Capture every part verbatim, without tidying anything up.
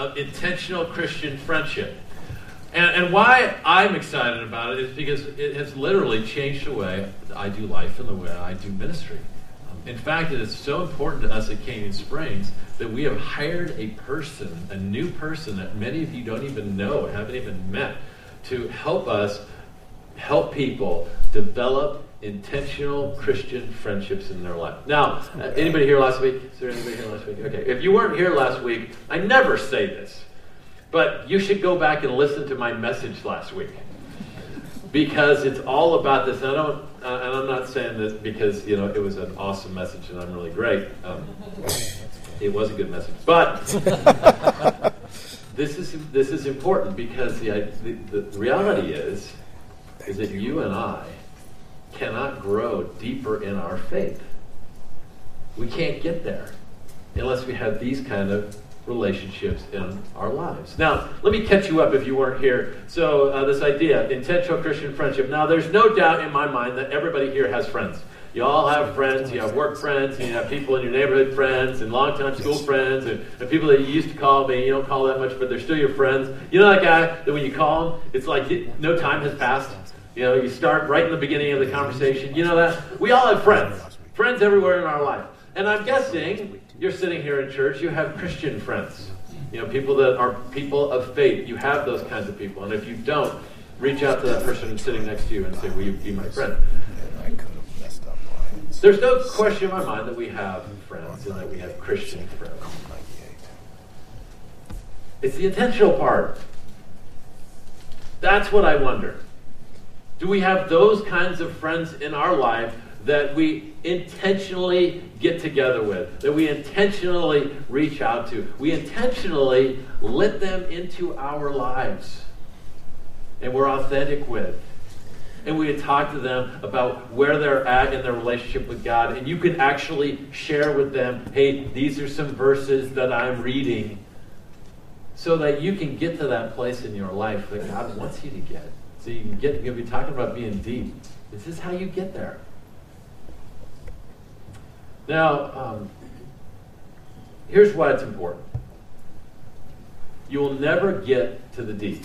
of intentional Christian friendship. And, and why I'm excited about it is because it has literally changed the way I do life and the way I do ministry. Um, in fact, it is so important to us at Canyon Springs that we have hired a person, a new person that many of you don't even know, haven't even met, to help us help people develop intentional Christian friendships in their life. Now, uh, anybody here last week? Is there anybody here last week? Okay, if you weren't here last week, I never say this, but you should go back and listen to my message last week, because it's all about this. And I don't, uh, and I'm not saying this because you know it was an awesome message and I'm really great. Um, it was a good message, but this is this is important because the the, the reality is is that you and I cannot grow deeper in our faith. We can't get there unless we have these kind of relationships in our lives. Now, let me catch you up if you weren't here. So uh, this idea, intentional Christian friendship. Now, there's no doubt in my mind that everybody here has friends. You all have friends. You have work friends. You have people in your neighborhood friends and longtime school friends and, and people that you used to call me. You don't call that much, but they're still your friends. You know that guy that when you call him, it's like no time has passed. You know, you start right in the beginning of the conversation. You know that? We all have friends. Friends everywhere in our life. And I'm guessing you're sitting here in church, you have Christian friends. You know, people that are people of faith. You have those kinds of people. And if you don't, reach out to that person sitting next to you and say, will you be my friend? There's no question in my mind that we have friends and that we have Christian friends. It's the intentional part. That's what I wonder. Do we have those kinds of friends in our life that we intentionally get together with, that we intentionally reach out to, we intentionally let them into our lives, and we're authentic with, and we talk to them about where they're at in their relationship with God, and you can actually share with them, hey, these are some verses that I'm reading, so that you can get to that place in your life that God wants you to get. So you can get, you'll be talking about being deep. This is how you get there. Now, um, here's why it's important. You will never get to the deep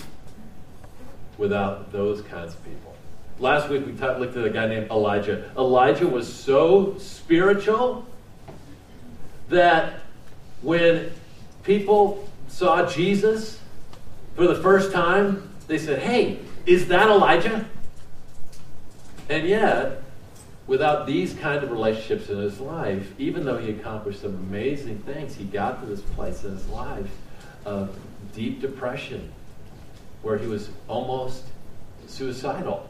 without those kinds of people. Last week we t- looked at a guy named Elijah. Elijah was so spiritual that when people saw Jesus for the first time, they said, hey, is that Elijah? And yet, without these kind of relationships in his life, even though he accomplished some amazing things, he got to this place in his life of deep depression where he was almost suicidal.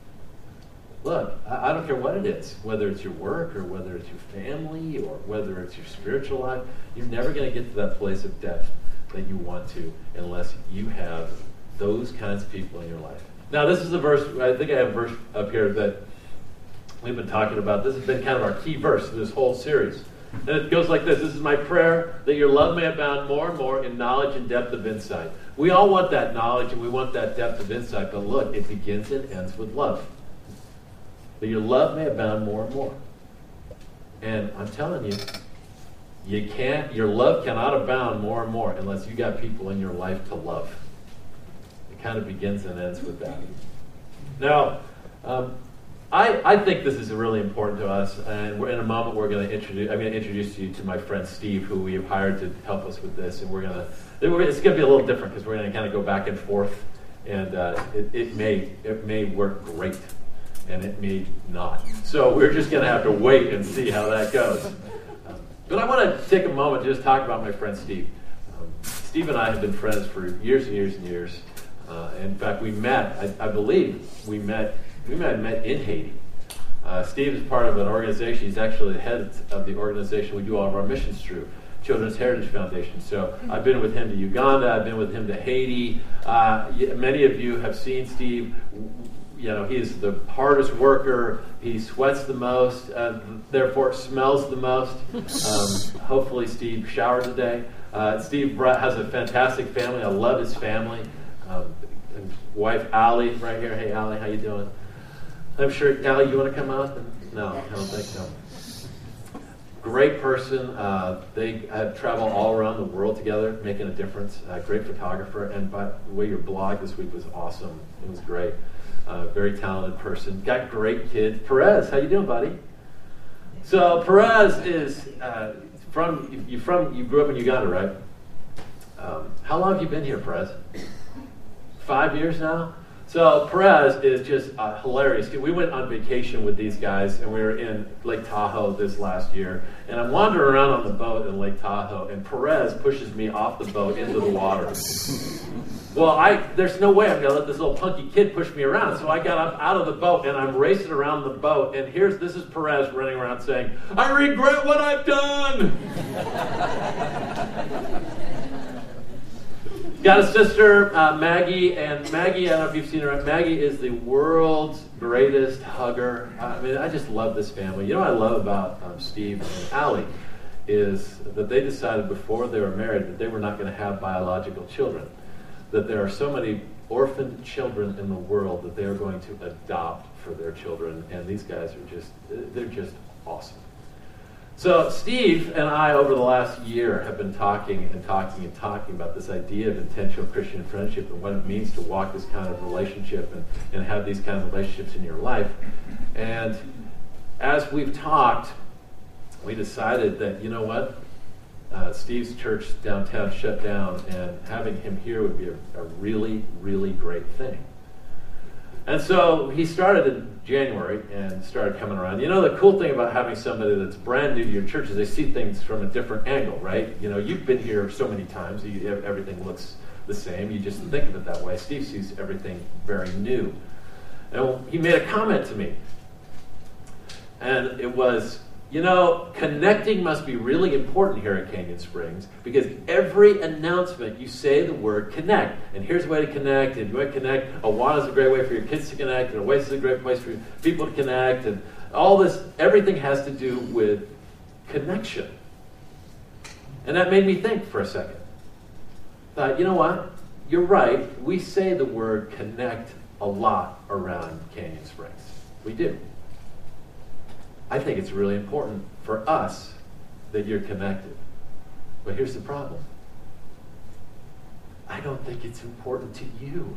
Look, I, I don't care what it is, whether it's your work or whether it's your family or whether it's your spiritual life, you're never going to get to that place of depth that you want to unless you have those kinds of people in your life. Now, this is a verse, I think I have a verse up here that we've been talking about. This has been kind of our key verse in this whole series. And it goes like this. This is my prayer, that your love may abound more and more in knowledge and depth of insight. We all want that knowledge and we want that depth of insight, but look, it begins and ends with love. That your love may abound more and more. And I'm telling you, you can't, your love cannot abound more and more unless you got people in your life to love. It kind of begins and ends with that. Now, um, I, I think this is really important to us, and we're, in a moment we're going to introduce. I'm going to introduce you to my friend Steve, who we have hired to help us with this, and we're going to. It's going to be a little different because we're going to kind of go back and forth, and uh, it, it may it may work great, and it may not. So we're just going to have to wait and see how that goes. Um, but I want to take a moment to just talk about my friend Steve. Um, Steve and I have been friends for years and years and years. Uh, in fact, we met. I, I believe we met. We met, met in Haiti. Uh, Steve is part of an organization. He's actually the head of the organization we do all of our missions through, Children's Heritage Foundation. So I've been with him to Uganda. I've been with him to Haiti. Uh, many of you have seen Steve. You know, he's the hardest worker. He sweats the most, uh, therefore smells the most. Um, hopefully Steve showered today. Uh, Steve has a fantastic family. I love his family. Um, and wife Allie right here. Hey Allie, how you doing? I'm sure, Allie, you want to come out? No, I don't think so. great person. Uh, they have traveled all around the world together, making a difference. Uh, great photographer. And by the way, your blog this week was awesome. It was great. Uh, very talented person. Got great kids. Perez, how you doing, buddy? So Perez is uh, from you. From you grew up in Uganda, right? Um, how long have you been here, Perez? Five years now. So Perez is just uh, hilarious. We went on vacation with these guys, and we were in Lake Tahoe this last year. And I'm wandering around on the boat in Lake Tahoe, and Perez pushes me off the boat into the water. Well, I there's no way I'm going to let this little punky kid push me around. So I got up out of the boat, and I'm racing around the boat. And here's this is Perez running around saying, "I regret what I've done." Got a sister, uh, Maggie, and Maggie, I don't know if you've seen her. Maggie is the world's greatest hugger. I mean, I just love this family. You know what I love about um, Steve and Allie is that they decided before they were married that they were not going to have biological children. That there are so many orphaned children in the world that they are going to adopt for their children. And these guys are just, they're just awesome. So Steve and I, over the last year, have been talking and talking and talking about this idea of intentional Christian friendship and what it means to walk this kind of relationship and, and have these kind of relationships in your life. And as we've talked, we decided that, you know what, uh, Steve's church downtown shut down, and having him here would be a, a really, really great thing. And so he started in January and started coming around. You know, the cool thing about having somebody that's brand new to your church is they see things from a different angle, right? You know, you've been here so many times, you, everything looks the same. You just think of it that way. Steve sees everything very new. And he made a comment to me. And it was, you know, connecting must be really important here at Canyon Springs because every announcement you say the word connect. And here's a way to connect, and you want to connect. Awana is a great way for your kids to connect, and Oasis is a great place for people to connect. And all this, everything has to do with connection. And that made me think for a second. Thought, you know what? You're right. We say the word connect a lot around Canyon Springs. We do. I think it's really important for us that you're connected. But here's the problem. I don't think it's important to you.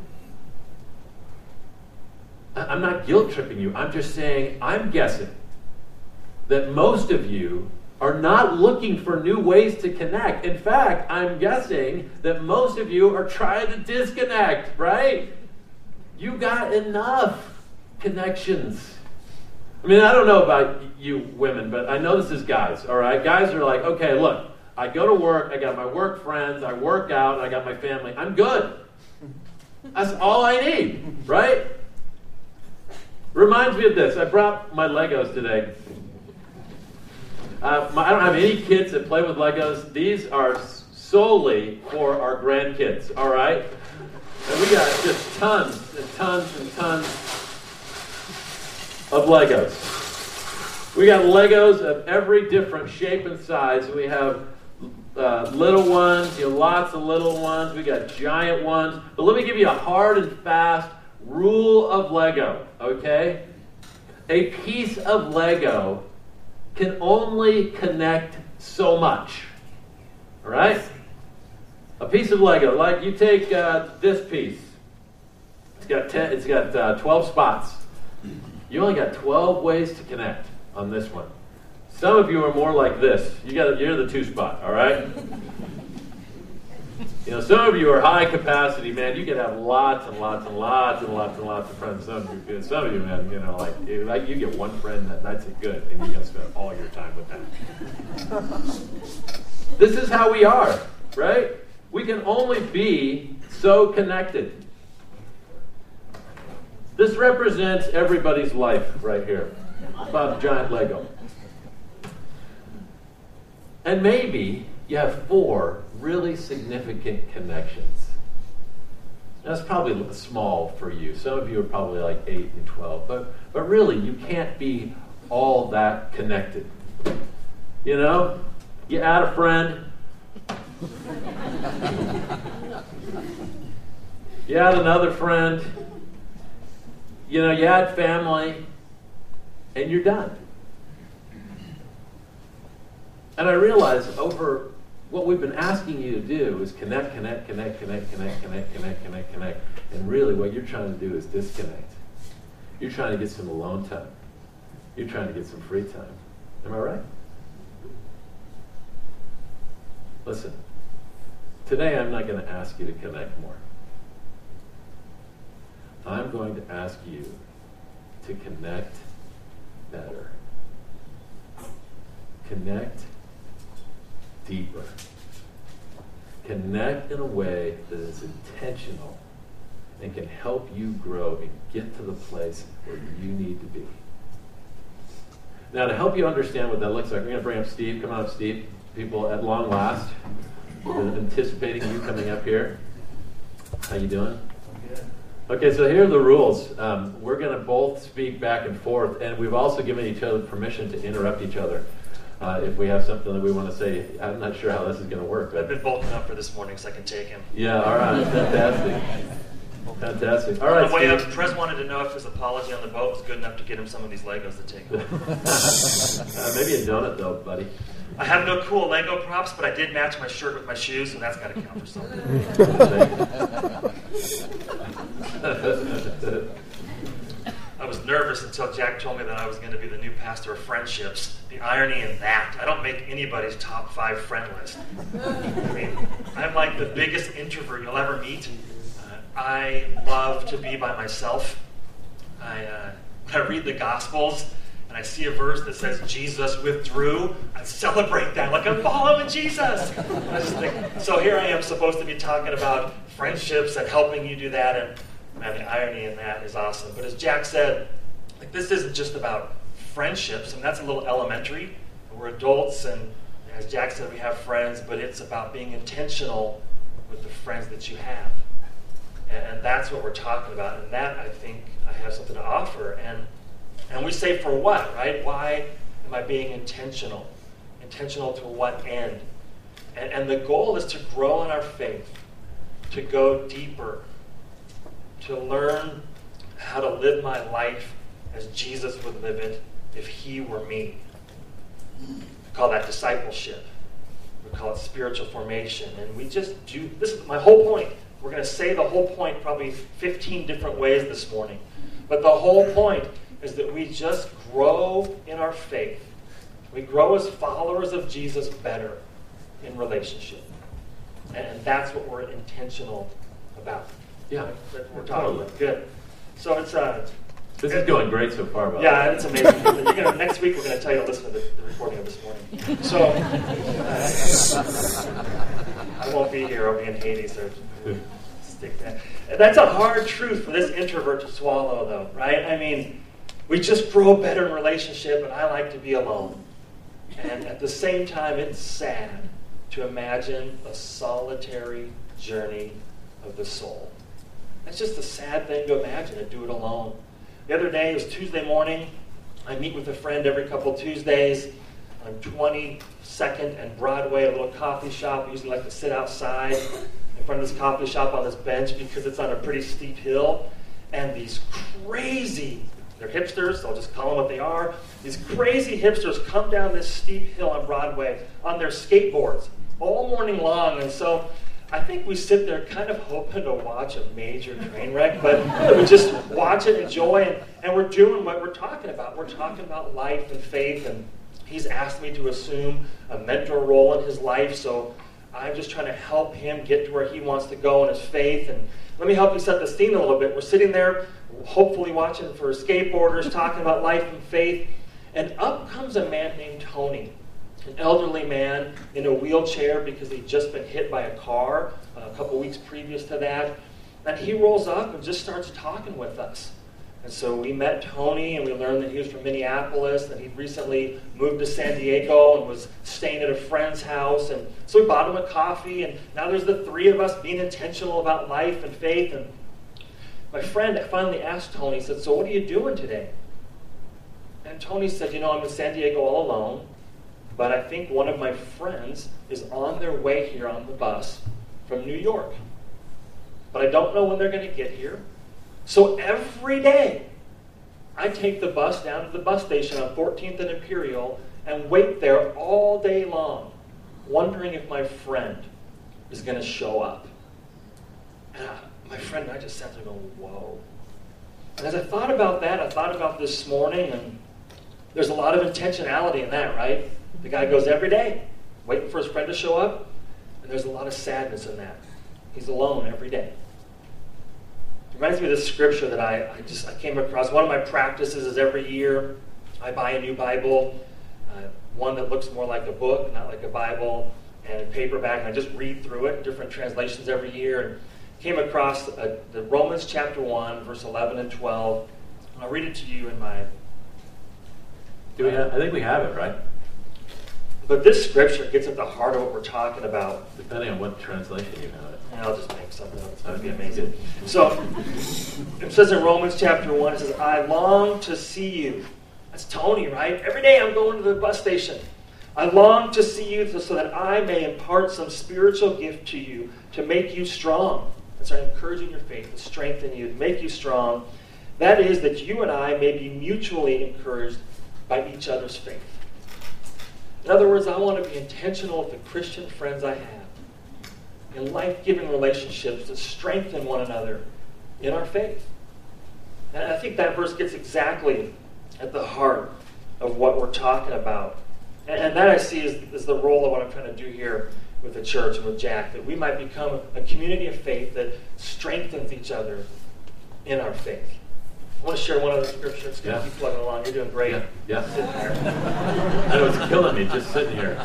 I'm not guilt-tripping you. I'm just saying, I'm guessing that most of you are not looking for new ways to connect. In fact, I'm guessing that most of you are trying to disconnect, right? You got enough connections. I mean, I don't know about you women, but I know this is guys, all right? Guys are like, okay, look, I go to work, I got my work friends, I work out, I got my family. I'm good. That's all I need, right? Reminds me of this. I brought my Legos today. Uh, my, I don't have any kids that play with Legos. These are solely for our grandkids, all right? And we got just tons and tons and tons of Legos. We got Legos of every different shape and size. We have uh, little ones, you know, lots of little ones. We got giant ones. But let me give you a hard and fast rule of Lego, okay? A piece of Lego can only connect so much, all right? A piece of Lego, like you take uh, this piece. It's got ten. It's got uh, twelve spots. You only got twelve ways to connect on this one. Some of you are more like this. You got you're the two spot, all right? You know, some of you are high capacity, man. You could have lots and lots and lots and lots and lots of friends. Some of you, some of you, man, you know, like, like you get one friend that that's it good, and you're gonna spend all your time with them. This is how we are, right? We can only be so connected. This represents everybody's life right here. About a giant Lego. And maybe you have four really significant connections. That's probably small for you. Some of you are probably like eight and twelve. But, but really, you can't be all that connected. You know? You add a friend. You add another friend. You know, you add family, and you're done. And I realize over what we've been asking you to do is connect, connect, connect, connect, connect, connect, connect, connect, connect. And really what you're trying to do is disconnect. You're trying to get some alone time. You're trying to get some free time. Am I right? Listen, today I'm not going to ask you to connect more. I'm going to ask you to connect better. Connect deeper. Connect in a way that is intentional and can help you grow and get to the place where you need to be. Now, to help you understand what that looks like, we're going to bring up Steve. Come on up, Steve. People, at long last, anticipating you coming up here. How you doing? Good. Okay, so here are the rules. Um, we're going to both speak back and forth, and we've also given each other permission to interrupt each other. Uh, if we have something that we want to say, I'm not sure how this is going to work. But I've been bulking up for this morning, so I can take him. Yeah, all right, fantastic. Fantastic. All right, on the way Steve. up, Prez wanted to know if his apology on the boat was good enough to get him some of these Legos to take home. uh, maybe a donut, though, buddy. I have no cool Lego props, but I did match my shirt with my shoes, and that's got to count for something. I was nervous until Jack told me that I was going to be the new pastor of friendships. The irony in that, I don't make anybody's top five friend list. I mean, I'm like the biggest introvert you'll ever meet. Uh, I love to be by myself. I, uh, when I read the Gospels and I see a verse that says Jesus withdrew, I celebrate that like I'm following Jesus. I just think, so here I am supposed to be talking about friendships and helping you do that, and man, the irony in that is awesome. But as Jack said, like, this isn't just about friendships, and that's a little elementary. We're adults, and as Jack said, we have friends, but it's about being intentional with the friends that you have. And, and that's what we're talking about, and that, I think, I have something to offer. And and we say, for what, right? Why am I being intentional? Intentional to what end? And, and the goal is to grow in our faith, to go deeper, to learn how to live my life as Jesus would live it if he were me. We call that discipleship. We call it spiritual formation. And we just do, this is my whole point. We're going to say the whole point probably fifteen different ways this morning. But the whole point is that we just grow in our faith. We grow as followers of Jesus better in relationship. And that's what we're intentional about. Yeah, that we're talking about. Good. So it's uh, this is going great so far, by the yeah, way. it's amazing. You're gonna, next week we're going to tell you to listen to the, the recording of this morning. So uh, I won't be here. I'll be in Hades. Or stick that. That's a hard truth for this introvert to swallow, though, right? I mean, we just grow better in relationship, and I like to be alone. And at the same time, it's sad to imagine a solitary journey of the soul. That's just a sad thing to imagine, to do it alone. The other day, it was Tuesday morning. I meet with a friend every couple Tuesdays on twenty-second and Broadway, a little coffee shop. I usually like to sit outside in front of this coffee shop on this bench because it's on a pretty steep hill. And these crazy, they're hipsters, so I'll just call them what they are. These crazy hipsters come down this steep hill on Broadway on their skateboards all morning long. And so I think we sit there kind of hoping to watch a major train wreck, but we just watch it, enjoy, and, and we're doing what we're talking about. We're talking about life and faith, and he's asked me to assume a mentor role in his life, so I'm just trying to help him get to where he wants to go in his faith. And let me help you set the scene a little bit. We're sitting there, hopefully watching for skateboarders, talking about life and faith, and up comes a man named Tony. An elderly man in a wheelchair because he'd just been hit by a car a couple weeks previous to that. And he rolls up and just starts talking with us. And so we met Tony, and we learned that he was from Minneapolis, and he'd recently moved to San Diego and was staying at a friend's house. And so we bought him a coffee, and now there's the three of us being intentional about life and faith. And my friend finally asked Tony, he said, "So what are you doing today?" And Tony said, "You know, I'm in San Diego all alone. But I think one of my friends is on their way here on the bus from New York. But I don't know when they're going to get here. So every day, I take the bus down to the bus station on fourteenth and Imperial, and wait there all day long, wondering if my friend is going to show up. And I, my friend and I just sat there going, whoa. And as I thought about that, I thought about this morning, and there's a lot of intentionality in that, right? The guy goes every day, waiting for his friend to show up, and there's a lot of sadness in that. He's alone every day. It reminds me of this scripture that I, I just I came across. One of my practices is every year I buy a new Bible, uh, one that looks more like a book, not like a Bible, and a paperback, and I just read through it, different translations every year, and came across uh, the Romans chapter one, verse eleven and twelve. I'll read it to you in my... Do we have, I think we have it, right? But this scripture gets at the heart of what we're talking about. Depending on what translation you have it. And I'll just make something up. It's going to be amazing. So, it says in Romans chapter one, it says, I long to see you. That's Tony, right? Every day I'm going to the bus station. I long to see you so that I may impart some spiritual gift to you to make you strong. That's our encouraging your faith, to strengthen you, to make you strong. That is, that you and I may be mutually encouraged by each other's faith. In other words, I want to be intentional with the Christian friends I have in life-giving relationships to strengthen one another in our faith. And I think that verse gets exactly at the heart of what we're talking about. And that I see is, is the role of what I'm trying to do here with the church and with Jack, that we might become a community of faith that strengthens each other in our faith. I want to share one other scripture. It's going to Yeah. keep plugging along. You're doing great. Yeah. yeah. Sitting there. I know it's killing me just sitting here.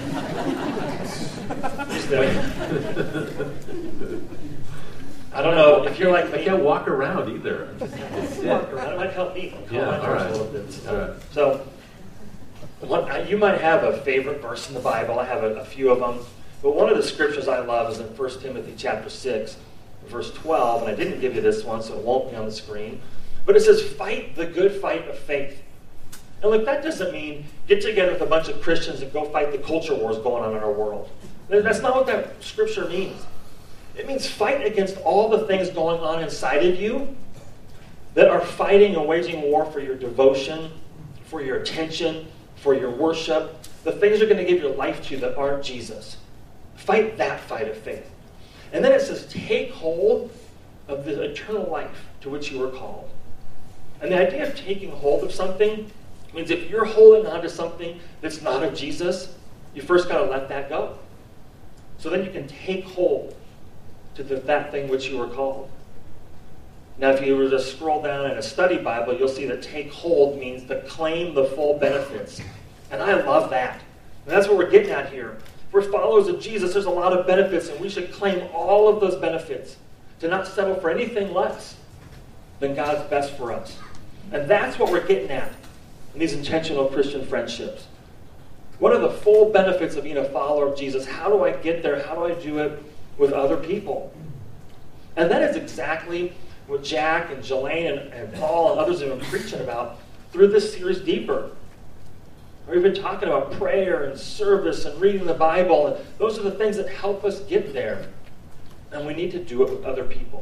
I don't know if you're like I me. can't walk around either. I'm just, just sit. Walk around. It might help me. Calm Yeah, my all nerves right. a little bit. So, All right. so what, you might have a favorite verse in the Bible. I have a, a few of them. But one of the scriptures I love is in First Timothy chapter six, verse twelve. And I didn't give you this one, so it won't be on the screen. But it says, fight the good fight of faith. And look, that doesn't mean get together with a bunch of Christians and go fight the culture wars going on in our world. That's not what that scripture means. It means fight against all the things going on inside of you that are fighting and waging war for your devotion, for your attention, for your worship, the things you're going to give your life to that aren't Jesus. Fight that fight of faith. And then it says, take hold of the eternal life to which you were called. And the idea of taking hold of something means if you're holding on to something that's not of Jesus, you first got to let that go. So then you can take hold to the, that thing which you were called. Now, if you were to scroll down in a study Bible, you'll see that take hold means to claim the full benefits. And I love that. And that's what we're getting at here. If we're followers of Jesus, there's a lot of benefits, and we should claim all of those benefits, to not settle for anything less than God's best for us. And that's what we're getting at in these intentional Christian friendships. What are the full benefits of being a follower of Jesus? How do I get there? How do I do it with other people? And that is exactly what Jack and Jelaine and, and Paul and others have been preaching about through this series Deeper. We've been talking about prayer and service and reading the Bible. And those are the things that help us get there. And we need to do it with other people.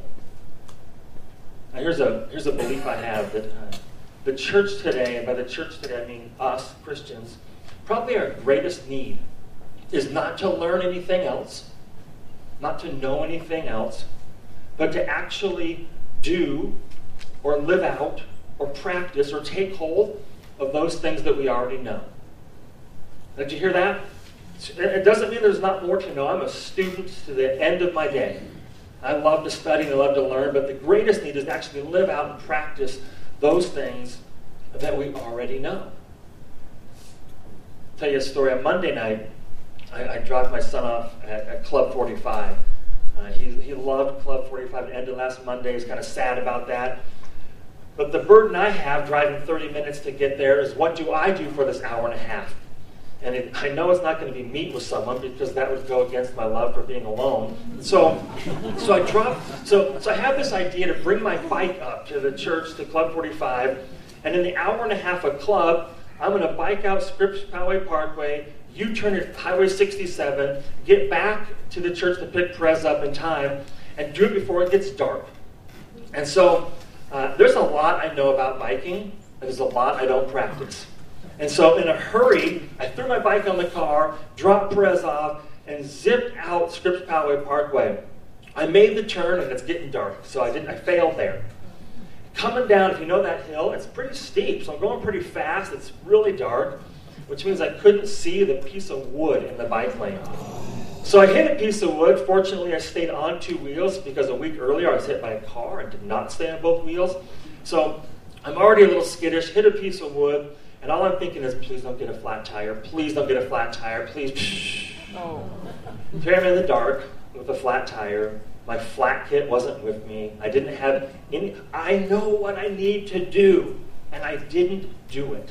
Now, here's a, here's a belief I have that uh, the church today, and by the church today I mean us, Christians, probably our greatest need is not to learn anything else, not to know anything else, but to actually do or live out or practice or take hold of those things that we already know. Did you hear that? It doesn't mean there's not more to know. I'm a student to the end of my day. I love to study and I love to learn, but the greatest need is to actually live out and practice those things that we already know. I'll tell you a story. On Monday night, I, I dropped my son off at, at Club forty-five. Uh, he, he loved Club forty-five. It ended last Monday. He's kind of sad about that. But the burden I have driving thirty minutes to get there is, what do I do for this hour and a half? And it, I know it's not going to be meet with someone, because that would go against my love for being alone. So, so I drop. So, so I have this idea to bring my bike up to the church, to Club forty-five, and in the hour and a half of club, I'm going to bike out Scripps Poway Parkway, U-turn at Highway sixty-seven, get back to the church to pick Perez up in time, and do it before it gets dark. And so uh, there's a lot I know about biking, and there's a lot I don't practice. And so in a hurry, I threw my bike on the car, dropped Perez off, and zipped out Scripps Poway Parkway. I made the turn, and it's getting dark, so I didn't. I failed there. Coming down, if you know that hill, it's pretty steep, so I'm going pretty fast. It's really dark, which means I couldn't see the piece of wood in the bike lane. So I hit a piece of wood. Fortunately, I stayed on two wheels because a week earlier I was hit by a car and did not stay on both wheels. So I'm already a little skittish, hit a piece of wood, and all I'm thinking is, please don't get a flat tire. Please don't get a flat tire. Please. Oh. Here I'm in the dark with a flat tire. My flat kit wasn't with me. I didn't have any. I know what I need to do, and I didn't do it.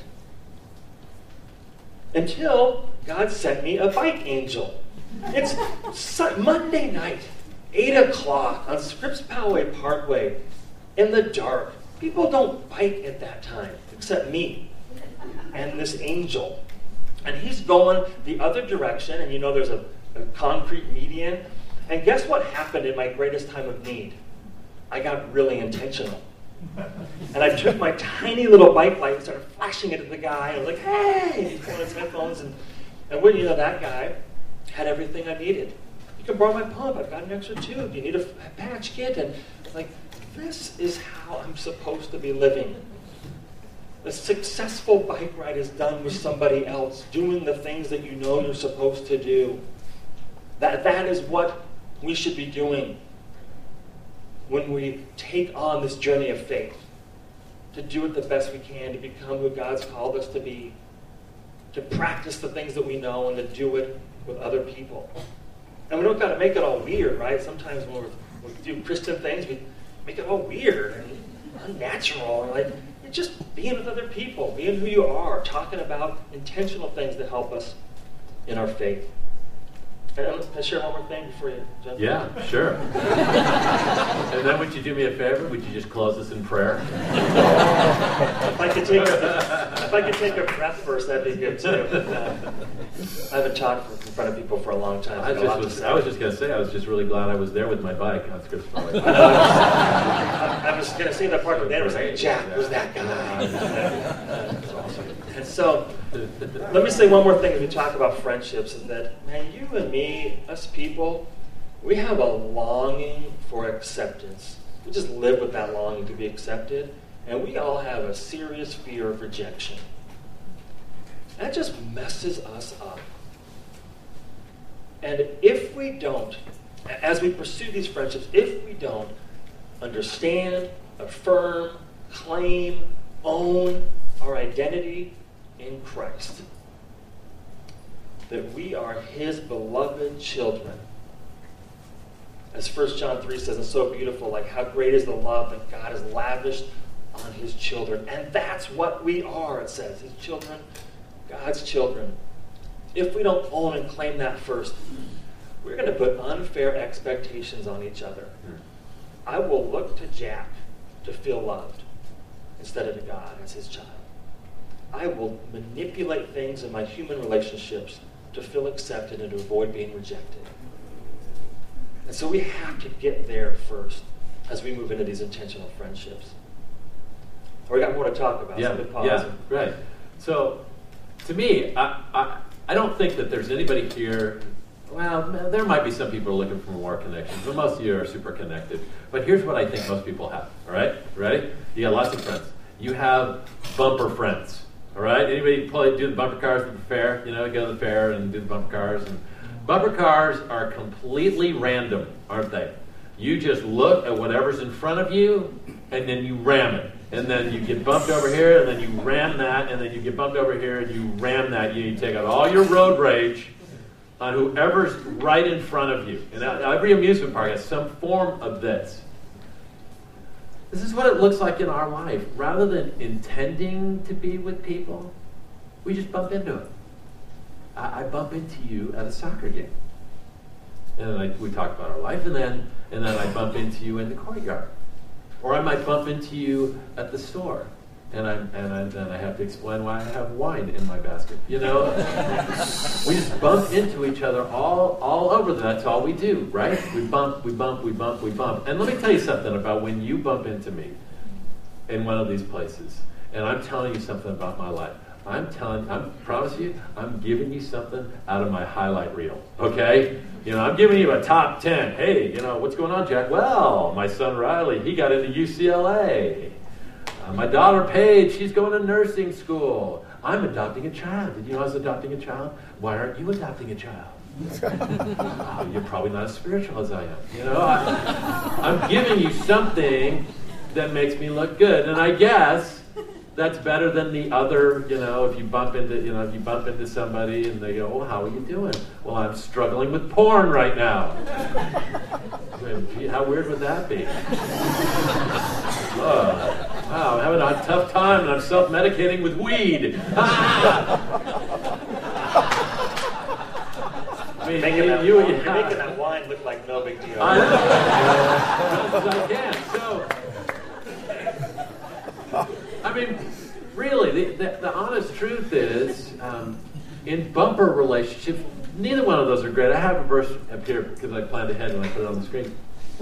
Until God sent me a bike angel. It's Monday night, eight o'clock on Scripps Poway Parkway in the dark. People don't bike at that time, except me and this angel. And he's going the other direction, and you know there's a, a concrete median. And guess what happened in my greatest time of need? I got really intentional. And I took my tiny little bike light and started flashing it at the guy. I was like, hey! He's pulling his headphones. And, and wouldn't you know, that guy had everything I needed. You can borrow my pump. I've got an extra tube. You need a, a patch kit. And like, this is how I'm supposed to be living. A successful bike ride is done with somebody else, doing the things that you know you're supposed to do. That, that is what we should be doing when we take on this journey of faith, to do it the best we can, to become who God's called us to be, to practice the things that we know and to do it with other people. And we don't got to make it all weird, right? Sometimes when we do Christian things, we make it all weird and unnatural. And like, you're just being with other people, being who you are, talking about intentional things that help us in our faith. Can I share one more thing before you jump in? Yeah, sure. And then would you do me a favor? Would you just close us in prayer? If I could take a, if I could take a breath first, that'd be good too. Uh, I haven't talked in front of people for a long time. I, just was, I was just going to say, I was just really glad I was there with my bike on Scripps Poway. I, I was going to say that part, but then I was like, Jack, who's that guy? That's awesome. And so, let me say one more thing as we talk about friendships, is that, man, you and me, us people, we have a longing for acceptance. We just live with that longing to be accepted, and we all have a serious fear of rejection. That just messes us up. And if we don't, as we pursue these friendships, if we don't understand, affirm, claim, own our identity in Christ, that we are His beloved children. As First John three says, it's so beautiful, like how great is the love that God has lavished on His children. And that's what we are, it says, His children, God's children. If we don't own and claim that first, we're going to put unfair expectations on each other. I will look to Jack to feel loved instead of to God as His child. I will manipulate things in my human relationships to feel accepted and to avoid being rejected. And so we have to get there first as we move into these intentional friendships. We got more to talk about. Yeah, so yeah, right. So, to me, I, I I don't think that there's anybody here. Well, there might be some people who are looking for more connections, but most of you are super connected. But here's what I think most people have. All right, ready? You got lots of friends. You have bumper friends. All right, anybody play, do the bumper cars at the fair? You know, go to the fair and do the bumper cars. And bumper cars are completely random, aren't they? You just look at whatever's in front of you, and then you ram it. And then you get bumped over here, and then you ram that, and then you get bumped over here, and you ram that. You, you take out all your road rage on whoever's right in front of you. And every amusement park has some form of this. This is what it looks like in our life. Rather than intending to be with people, we just bump into it. I, I bump into you at a soccer game. And then I, we talk about our life, and then, and then I bump into you in the courtyard. Or I might bump into you at the store, and, I'm, and I, then I have to explain why I have wine in my basket. You know, we just bump into each other all, all over. That's all we do, right? We bump, we bump, we bump, we bump. And let me tell you something about when you bump into me in one of these places, and I'm telling you something about my life. I'm telling, I'm promise you, I'm giving you something out of my highlight reel, okay? You know, I'm giving you a top ten. Hey, you know, what's going on, Jack? Well, my son Riley, he got into U C L A. Uh, my daughter Paige, she's going to nursing school. I'm adopting a child. Did you know I was adopting a child? Why aren't you adopting a child? Oh, you're probably not as spiritual as I am. You know, I, I'm giving you something that makes me look good, and I guess that's better than the other. You know, if you bump into, you know, if you bump into somebody and they go, "Oh, how are you doing?" Well, I'm struggling with porn right now. Gee, how weird would that be? Oh, wow, I'm having a tough time, and I'm self-medicating with weed. I mean, making you, that, you, wine, yeah. You're making that wine look like no big deal. I know. As I can. So, I mean, really, the, the, the honest truth is, um, in bumper relationships, neither one of those are great. I have a verse up here because I planned ahead when I put it on the screen.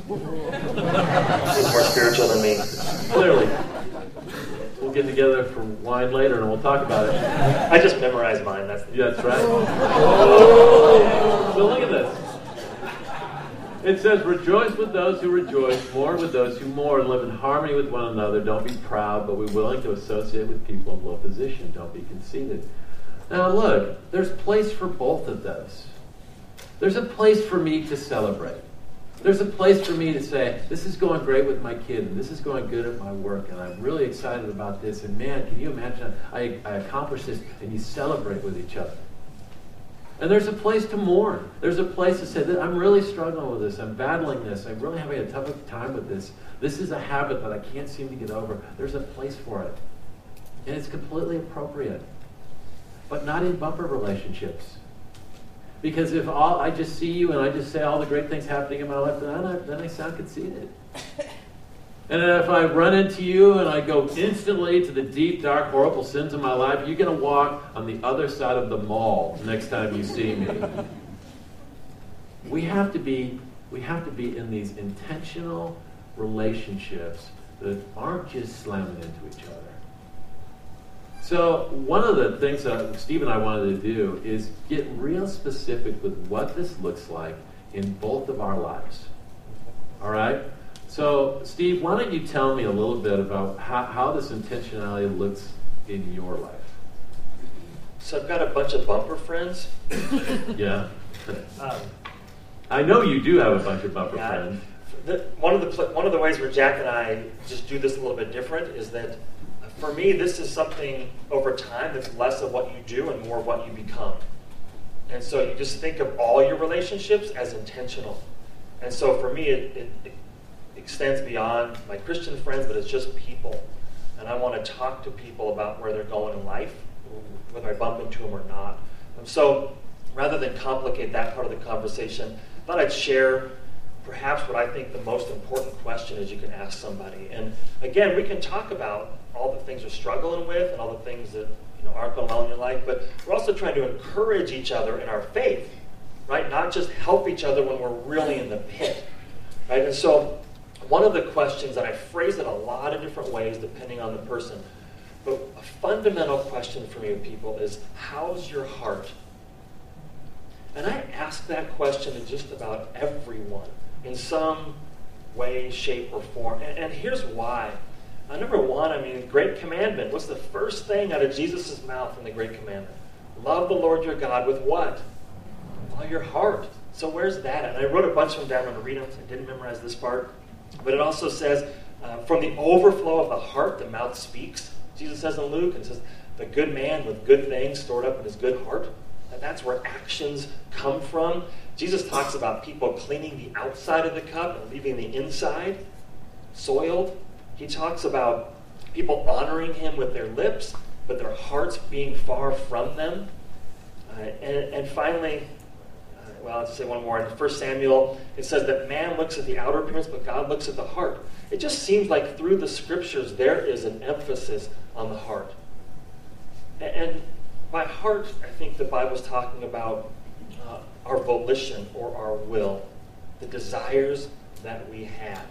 He's more spiritual than me. Clearly. We'll get together for wine later and we'll talk about it. I just memorized mine. That's the Yeah, that's right. Oh. So look at this. It says, rejoice with those who rejoice, mourn with those who mourn, live in harmony with one another. Don't be proud, but be willing to associate with people of low position. Don't be conceited. Now look, there's place for both of those. There's a place for me to celebrate. There's a place for me to say, this is going great with my kid, and this is going good at my work, and I'm really excited about this, and man, can you imagine I, I accomplished this, and you celebrate with each other. And there's a place to mourn. There's a place to say, that I'm really struggling with this, I'm battling this, I'm really having a tough time with this. This is a habit that I can't seem to get over. There's a place for it. And it's completely appropriate. But not in bumper relationships. Because if all I just see you and I just say all the great things happening in my life, then I, then I sound conceited. And then if I run into you and I go instantly to the deep, dark, horrible sins of my life, you're going to walk on the other side of the mall next time you see me. We have to be, we have to be in these intentional relationships that aren't just slamming into each other. So one of the things that Steve and I wanted to do is get real specific with what this looks like in both of our lives. All right? So, Steve, why don't you tell me a little bit about how, how this intentionality looks in your life? So I've got a bunch of bumper friends. Yeah. Um, I know you do have a bunch of bumper yeah, friends. The, one of the pl- one of the ways where Jack and I just do this a little bit different is that uh, for me, this is something over time that's less of what you do and more of what you become. And so you just think of all your relationships as intentional. And so for me, it, it, it extends beyond my Christian friends, but it's just people. And I want to talk to people about where they're going in life, whether I bump into them or not. And so rather than complicate that part of the conversation, I thought I'd share perhaps what I think the most important question is you can ask somebody. And again, we can talk about all the things we're struggling with and all the things that you know aren't going well in your life, but we're also trying to encourage each other in our faith, right? Not just help each other when we're really in the pit, right? And so one of the questions, and I phrase it a lot of different ways depending on the person, but a fundamental question for me with people is, how's your heart? And I ask that question to just about everyone in some way, shape, or form. And, and here's why. Uh, number one, I mean, great commandment. What's the first thing out of Jesus' mouth in the great commandment? Love the Lord your God with what? With all your heart. So where's that at? And I wrote a bunch of them down. I'm going to read them. I didn't memorize this part. But it also says, uh, from the overflow of the heart, the mouth speaks. Jesus says in Luke, and says, the good man with good things stored up in his good heart. And that's where actions come from. Jesus talks about people cleaning the outside of the cup and leaving the inside soiled. He talks about people honoring him with their lips, but their hearts being far from them. Uh, and, and finally, uh, well, I'll just say one more. In First Samuel, it says that man looks at the outer appearance, but God looks at the heart. It just seems like through the scriptures, there is an emphasis on the heart. And, and by heart, I think the Bible's talking about uh, our volition or our will, the desires that we have.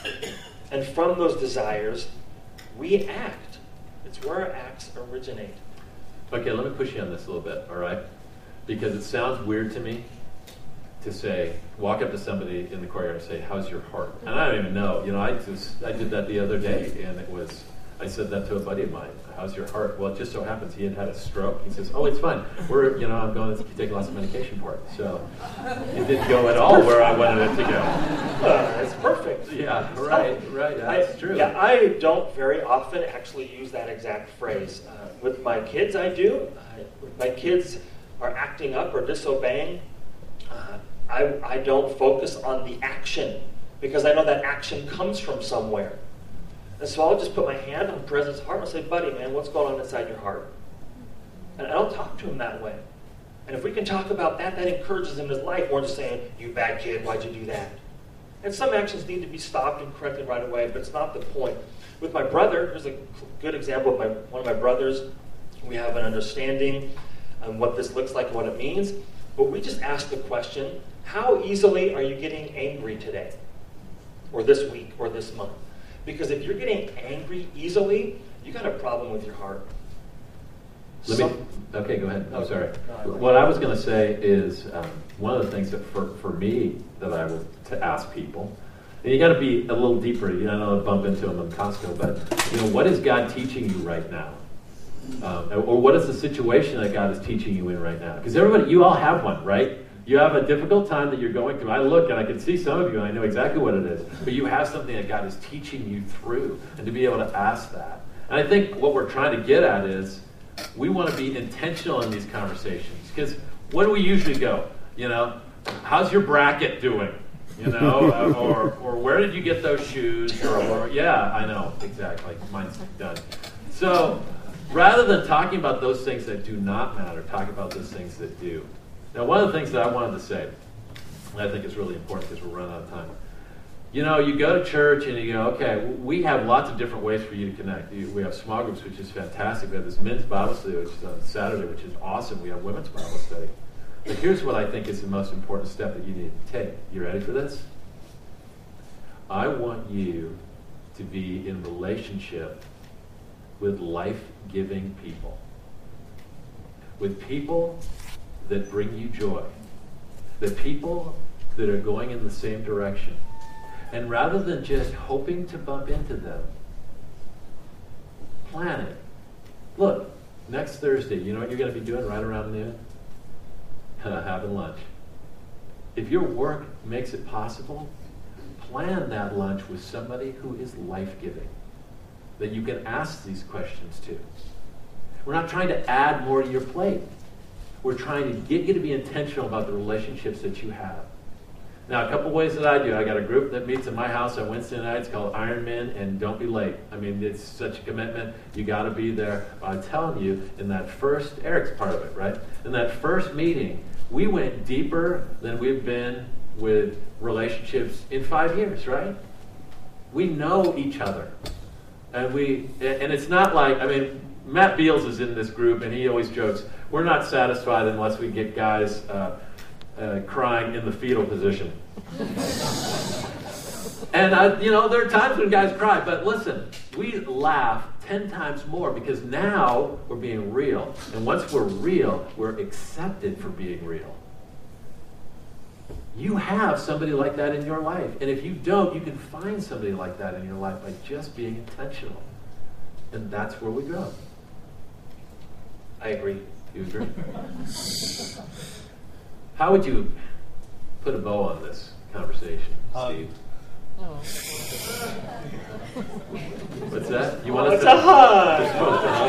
And from those desires, we act. It's where our acts originate. Okay, let me push you on this a little bit, all right? Because it sounds weird to me to say, walk up to somebody in the courtyard and say, how's your heart? And I don't even know. You know, I just, I did that the other day, and it was, I said that to a buddy of mine. How's your heart? Well, it just so happens he had had a stroke. He says, oh, it's fine. We're, you know, I'm going to take lots of medication for it. So it didn't go at all where I wanted it to go. Uh, it's perfect. Yeah, right, right. That's I, true. Yeah, I don't very often actually use that exact phrase. Uh, with my kids, I do. Uh, with my kids are acting up or disobeying, uh, I, I don't focus on the action because I know that action comes from somewhere. And so I'll just put my hand on President's heart and I'll say, buddy, man, what's going on inside your heart? And I don't talk to him that way. And if we can talk about that, that encourages him in his life. We're just saying, you bad kid, why'd you do that? And some actions need to be stopped and corrected right away, but it's not the point. With my brother, here's a good example of my, one of my brothers. We have an understanding on what this looks like and what it means. But we just ask the question, how easily are you getting angry today? Or this week, or this month? Because if you're getting angry easily, you got a problem with your heart. Let Some, me, okay, go ahead. I'm Okay. sorry. No, What I was going to say is um, one of the things that for, for me that I will to ask people, and you got to be a little deeper. You don't know to bump into them in Costco, but you know, what is God teaching you right now? Um, or what is the situation that God is teaching you in right now? Because everybody, you all have one, right? You have a difficult time that you're going through. I look and I can see some of you and I know exactly what it is. But you have something that God is teaching you through. And to be able to ask that. And I think what we're trying to get at is we want to be intentional in these conversations. Because where do we usually go? You know, how's your bracket doing? You know, uh, or or where did you get those shoes? Or, or yeah, I know, exactly. Mine's done. So rather than talking about those things that do not matter, talk about those things that do. Now, one of the things that I wanted to say, and I think is really important because we're running out of time. You know, you go to church and you go, okay, we have lots of different ways for you to connect. We have small groups, which is fantastic. We have this men's Bible study, which is on Saturday, which is awesome. We have women's Bible study. But here's what I think is the most important step that you need to take. You ready for this? I want you to be in relationship with life-giving people. With people that bring you joy. The people that are going in the same direction. And rather than just hoping to bump into them, plan it. Look, next Thursday, you know what you're going to be doing right around noon? Having lunch. If your work makes it possible, plan that lunch with somebody who is life-giving, that you can ask these questions to. We're not trying to add more to your plate. We're trying to get you to be intentional about the relationships that you have. Now, a couple ways that I do. I got a group that meets in my house on Wednesday nights called Iron Men, and don't be late. I mean, it's such a commitment. You got to be there. But I'm telling you, in that first, Eric's part of it, right? In that first meeting, we went deeper than we've been with relationships in five years, right? We know each other. And we, and it's not like, I mean, Matt Beals is in this group, and he always jokes, we're not satisfied unless we get guys uh, uh, crying in the fetal position. And, I, you know, there are times when guys cry, but listen, we laugh ten times more because now we're being real. And once we're real, we're accepted for being real. You have somebody like that in your life. And if you don't, you can find somebody like that in your life by just being intentional. And that's where we go. I agree. You agree? How would you put a bow on this conversation, Steve? Um, What's that? You want Oh, us it's to? a hug. You're supposed to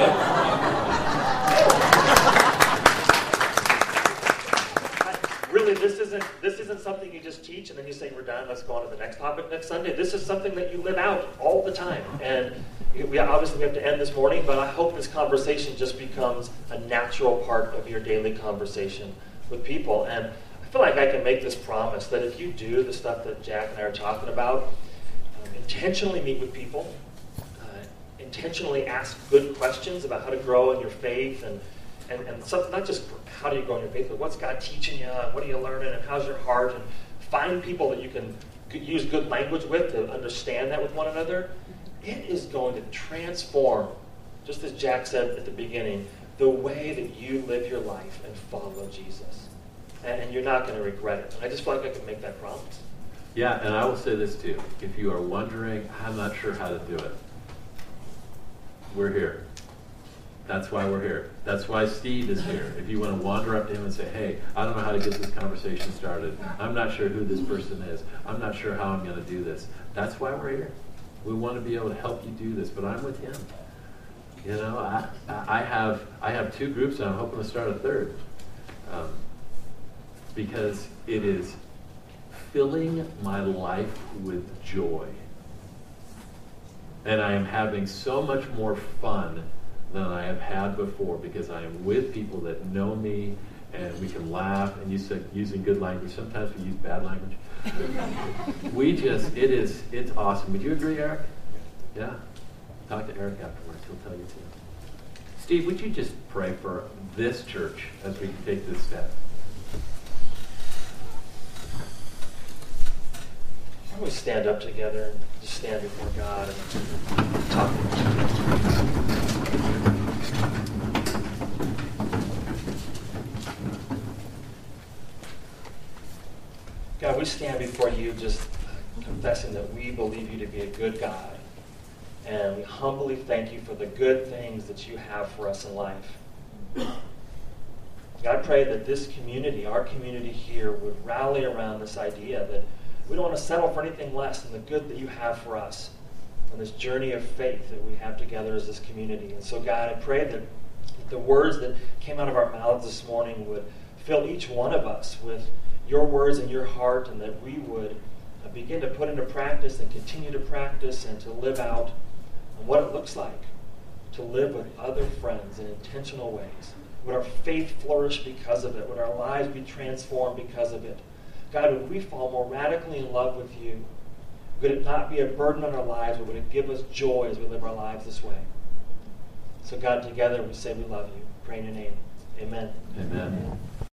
hug? Really, this isn't this isn't something you just teach and then you say we're done. Let's go on to the next topic next Sunday. This is something that you live out all the time, and we obviously we have to end this morning. But I hope this conversation just becomes a natural part of your daily conversation with people. And I feel like I can make this promise that if you do the stuff that Jack and I are talking about, um, intentionally meet with people, uh, intentionally ask good questions about how to grow in your faith, and and and something, not just how do you grow in your faith, but what's God teaching you, and what are you learning, and how's your heart, and find people that you can use good language with to understand that with one another. It is going to transform, just as Jack said at the beginning, the way that you live your life and follow Jesus. And, and you're not going to regret it. I just feel like I can make that promise. Yeah, and I will say this too. If you are wondering, I'm not sure how to do it, we're here. That's why we're here. That's why Steve is here. If you want to wander up to him and say, hey, I don't know how to get this conversation started. I'm not sure who this person is. I'm not sure how I'm going to do this. That's why we're here. We want to be able to help you do this, but I'm with him. You know, I, I have I have two groups and I'm hoping to start a third. Um, because it is filling my life with joy. And I am having so much more fun than I have had before because I am with people that know me and we can laugh, and you said using good language. Sometimes we use bad language. we just, it is, it's awesome. Would you agree, Eric? Yeah? Talk to Eric afterwards. He'll tell you too. Steve, would you just pray for this church as we take this step? Why don't we stand up together and just stand before God and talk to Him. God, we stand before you just confessing that we believe you to be a good God. And we humbly thank you for the good things that you have for us in life. God, I pray that this community, our community here, would rally around this idea that we don't want to settle for anything less than the good that you have for us on this journey of faith that we have together as this community. And so, God, I pray that the words that came out of our mouths this morning would fill each one of us with your words in your heart, and that we would begin to put into practice and continue to practice and to live out what it looks like to live with other friends in intentional ways. Would our faith flourish because of it? Would our lives be transformed because of it? God, would we fall more radically in love with you? Would it not be a burden on our lives, but would it give us joy as we live our lives this way? So God, together we say we love you. Pray in your name. Amen. Amen.